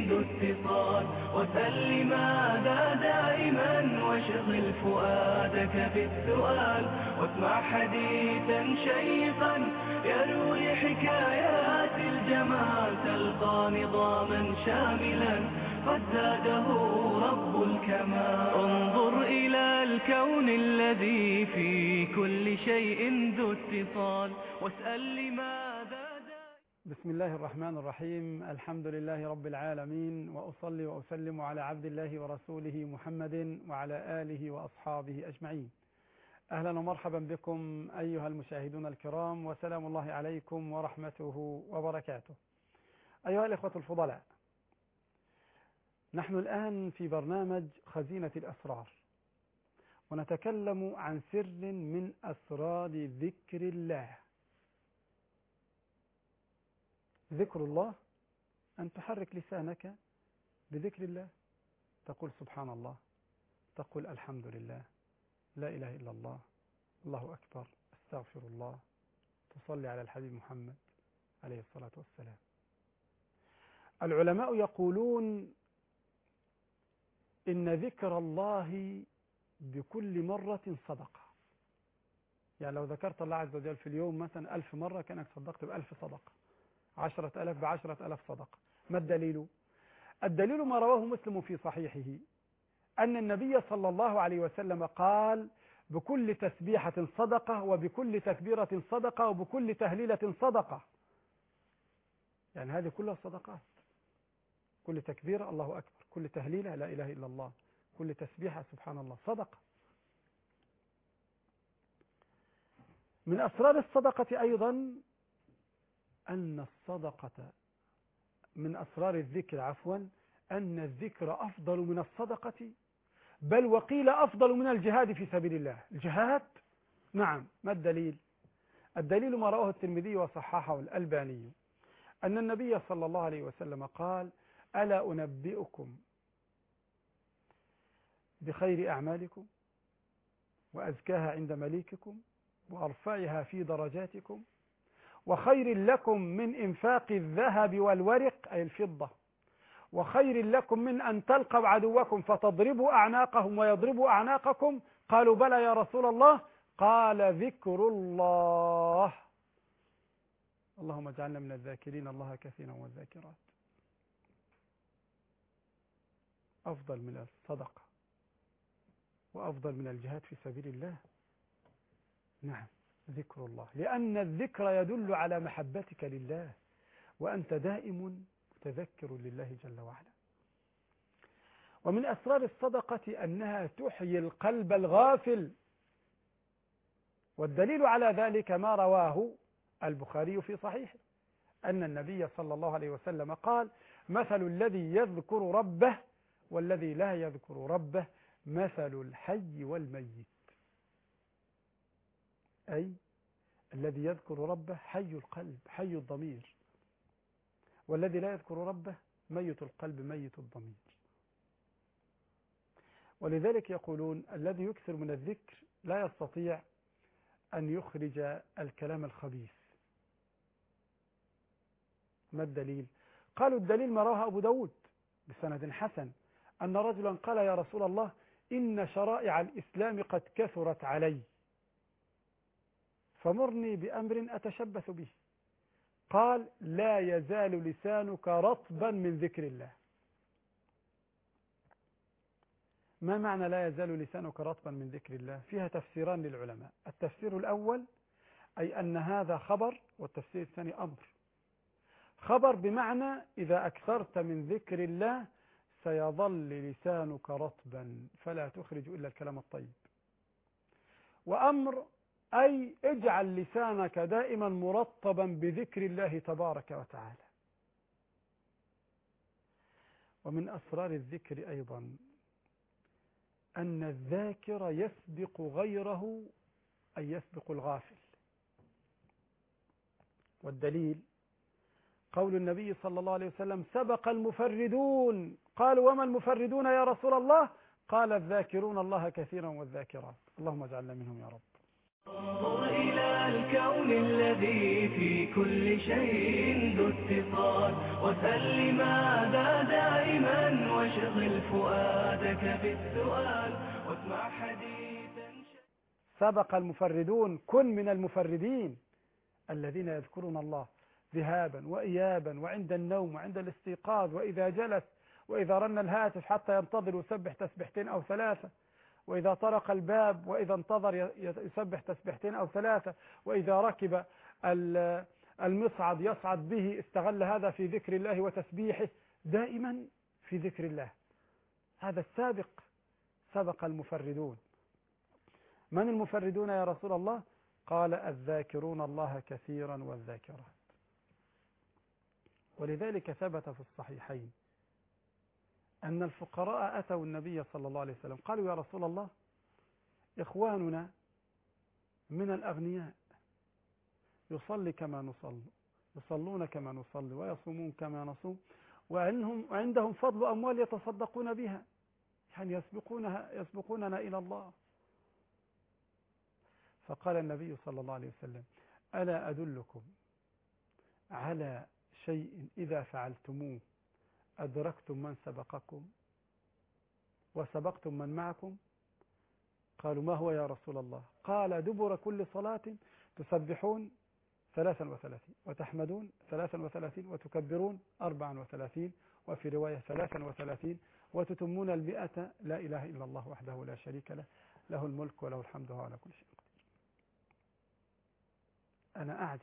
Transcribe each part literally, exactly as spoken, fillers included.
ذو اتصال، وسل لماذا دائما واشغل فؤادك بالسؤال، واسمع حديثا شيقا يروي حكايات الجمال، تلقى نظاما شاملا قد زاده رب الكمال. انظر إلى الكون الذي في كل شيء ذو اتصال، واسأل لماذا. بسم الله الرحمن الرحيم. الحمد لله رب العالمين، وأصلي وأسلم على عبد الله ورسوله محمد وعلى آله وأصحابه أجمعين. أهلا ومرحبا بكم أيها المشاهدون الكرام، وسلام الله عليكم ورحمته وبركاته. أيها الإخوة الفضلاء، نحن الآن في برنامج خزينة الأسرار، ونتكلم عن سر من أسرار ذكر الله. ذكر الله أن تحرك لسانك بذكر الله، تقول سبحان الله، تقول الحمد لله، لا إله إلا الله، الله أكبر، استغفر الله، تصلي على الحبيب محمد عليه الصلاة والسلام. العلماء يقولون إن ذكر الله بكل مرة صدقة. يعني لو ذكرت الله عز وجل في اليوم مثلا ألف مرة كأنك صدقت بألف صدقة، عشرة ألاف بعشرة ألاف صدقة. ما الدليل؟ الدليل ما رواه مسلم في صحيحه أن النبي صلى الله عليه وسلم قال: بكل تسبيحة صدقة، وبكل تكبيرة صدقة، وبكل تهليلة صدقة. يعني هذه كلها صدقات. كل تكبيرة الله أكبر، كل تهليلة لا إله إلا الله، كل تسبيحة سبحان الله، صدقة. من أسرار الصدقة أيضا أن الصدقة من أسرار الذكر عفوا أن الذكر أفضل من الصدقة، بل وقيل أفضل من الجهاد في سبيل الله. الجهاد نعم. ما الدليل؟ الدليل ما رواه الترمذي وصححه الألباني أن النبي صلى الله عليه وسلم قال: ألا أنبئكم بخير أعمالكم وأزكاها عند مليككم وأرفعها في درجاتكم وخير لكم من إنفاق الذهب والورق أي الفضة، وخير لكم من أن تلقوا عدوكم فتضربوا أعناقهم ويضربوا أعناقكم. قالوا: بلى يا رسول الله. قال: ذكر الله. اللهم اجعلنا من الذاكرين الله كثيرا والذاكرات. أفضل من الصدقة وأفضل من الجهاد في سبيل الله. نعم، ذكر الله، لأن الذكر يدل على محبتك لله، وأنت دائم متذكر لله جل وعلا. ومن أسرار الصدقة أنها تحيي القلب الغافل، والدليل على ذلك ما رواه البخاري في صحيحه أن النبي صلى الله عليه وسلم قال: مثل الذي يذكر ربه والذي لا يذكر ربه مثل الحي والميت. أي الذي يذكر ربه حي القلب حي الضمير، والذي لا يذكر ربه ميت القلب ميت الضمير. ولذلك يقولون: الذي يكثر من الذكر لا يستطيع أن يخرج الكلام الخبيث. ما الدليل؟ قالوا: الدليل ما رواه أبو داود بسند حسن أن رجلا قال: يا رسول الله، إن شرائع الإسلام قد كثرت علي، فمرني بأمر أتشبث به. قال: لا يزال لسانك رطبا من ذكر الله. ما معنى لا يزال لسانك رطبا من ذكر الله؟ فيها تفسيران للعلماء. التفسير الأول أي أن هذا خبر، والتفسير الثاني أمر. خبر بمعنى إذا أكثرت من ذكر الله سيظل لسانك رطبا فلا تخرج إلا الكلام الطيب. وأمر أي اجعل لسانك دائما مرطبا بذكر الله تبارك وتعالى. ومن أسرار الذكر أيضا أن الذاكر يسبق غيره أي يسبق الغافل. والدليل قول النبي صلى الله عليه وسلم: سبق المفردون. قالوا: وما المفردون يا رسول الله؟ قال: الذاكرون الله كثيرا والذاكرات. اللهم اجعلنا منهم يا رب. انظر إلى الكون الذي في كل شيء ذو اتصال، وسل لماذا دائما واشغل فؤادك بالسؤال واسمع حديثا. سبق المفردون، كن من المفردين الذين يذكرون الله ذهابا وإيابا وعند النوم وعند الاستيقاظ وإذا جلس وإذا رن الهاتف حتى ينتظر يسبح تسبحتين أو ثلاثة، وإذا طرق الباب وإذا انتظر يسبح تسبحتين أو ثلاثة، وإذا ركب المصعد يصعد به استغل هذا في ذكر الله وتسبيحه، دائما في ذكر الله. هذا السابق، سبق المفردون. من المفردون يا رسول الله؟ قال الذاكرون الله كثيرا والذاكرات. ولذلك ثبت في الصحيحين أن الفقراء أتوا النبي صلى الله عليه وسلم قالوا يا رسول الله إخواننا من الأغنياء يصلي كما نصلي، يصلون كما نصلي ويصومون كما نصوم، وعندهم عندهم فضل أموال يتصدقون بها، يعني يسبقونها يسبقوننا إلى الله. فقال النبي صلى الله عليه وسلم ألا أدلكم على شيء إذا فعلتموه أدركتم من سبقكم وسبقتم من معكم؟ قالوا ما هو يا رسول الله؟ قال دبر كل صلاة تسبحون ثلاثا وثلاثين وتحمدون ثلاثا وثلاثين وتكبرون أربعا وثلاثين وفي رواية ثلاثا وثلاثين وتتمون المئة لا إله إلا الله وحده لا شريك له له الملك وله الحمد وهو على كل شيء قدير. أنا أعجب،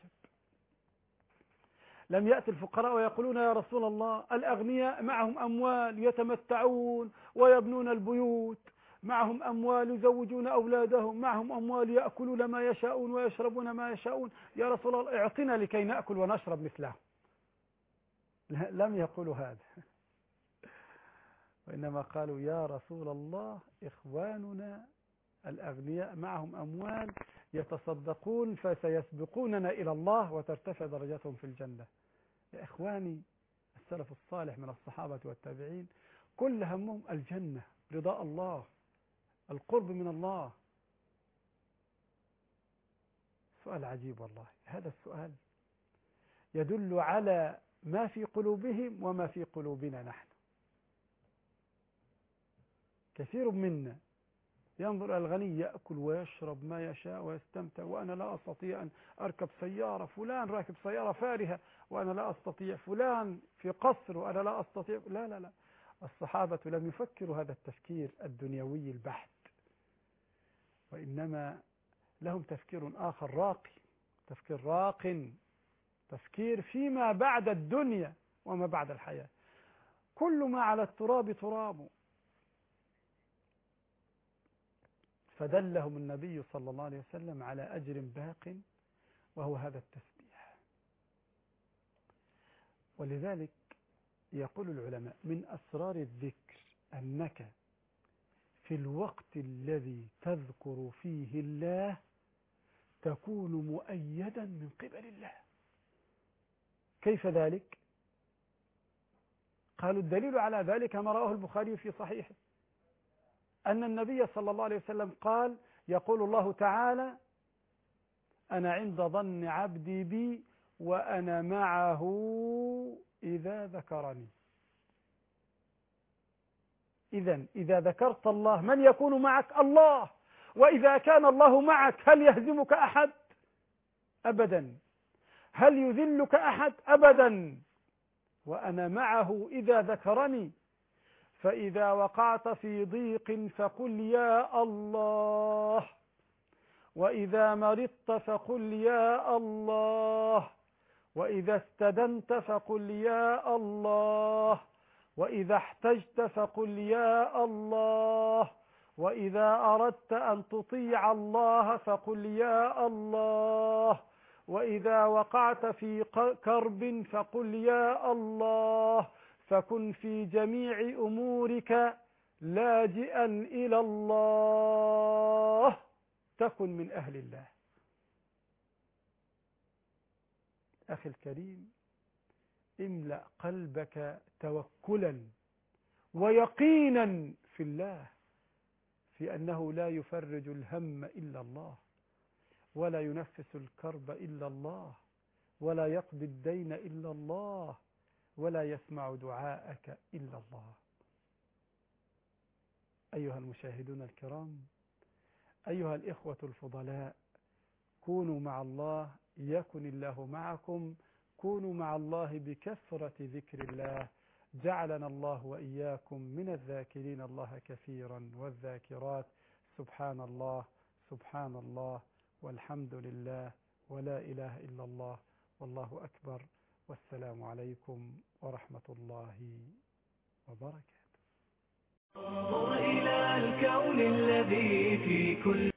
لم يأتي الفقراء ويقولون يا رسول الله الأغنياء معهم أموال يتمتعون ويبنون البيوت، معهم أموال يزوجون أولادهم، معهم أموال يأكلون ما يشاءون ويشربون ما يشاءون، يا رسول الله اعطنا لكي نأكل ونشرب مثلهم. لم يقولوا هذا، وإنما قالوا يا رسول الله إخواننا الأغنياء معهم أموال يتصدقون فسيسبقوننا إلى الله وترتفع درجاتهم في الجنة. يا إخواني، السلف الصالح من الصحابة والتابعين كل همهم الجنة، رضاء الله، القرب من الله. سؤال عجيب والله، هذا السؤال يدل على ما في قلوبهم وما في قلوبنا نحن. كثير منا ينظر إلى الغني يأكل ويشرب ما يشاء ويستمتع، وأنا لا أستطيع أن أركب سيارة، فلان راكب سيارة فارهة وأنا لا أستطيع، فلان في قصر وأنا لا أستطيع. لا لا لا، الصحابة لم يفكروا هذا التفكير الدنيوي البحت، وإنما لهم تفكير آخر راقي، تفكير راق، تفكير فيما بعد الدنيا وما بعد الحياة. كل ما على التراب تراب. فدلهم النبي صلى الله عليه وسلم على أجر باق وهو هذا التسبيح. ولذلك يقول العلماء من أسرار الذكر أنك في الوقت الذي تذكر فيه الله تكون مؤيدا من قبل الله. كيف ذلك؟ قالوا الدليل على ذلك ما رواه البخاري في صحيحه أن النبي صلى الله عليه وسلم قال يقول الله تعالى أنا عند ظن عبدي بي وأنا معه إذا ذكرني. إذن إذا ذكرت الله من يكون معك؟ الله. وإذا كان الله معك هل يهزمك أحد؟ أبدا. هل يذلك أحد؟ أبدا. وأنا معه إذا ذكرني. فإذا وقعت في ضيق فقل يا الله، وإذا مرضت فقل يا الله، وإذا استدنت فقل يا الله، وإذا احتجت فقل يا الله، وإذا أردت أن تطيع الله فقل يا الله، وإذا وقعت في كرب فقل يا الله، فكن في جميع أمورك لاجئا إلى الله تكن من أهل الله. أخي الكريم، املأ قلبك توكلا ويقينا في الله، في أنه لا يفرج الهم إلا الله، ولا ينفس الكرب إلا الله، ولا يقضي الدين إلا الله، ولا يسمع دعاءك إلا الله. أيها المشاهدون الكرام، أيها الإخوة الفضلاء، كونوا مع الله يكن الله معكم. كونوا مع الله بكثرة ذكر الله. جعلنا الله وإياكم من الذاكرين الله كثيرا والذاكرات. سبحان الله، سبحان الله، والحمد لله، ولا إله إلا الله، والله أكبر، والسلام عليكم ورحمة الله وبركاته. انظر إلى الكون الذي في كل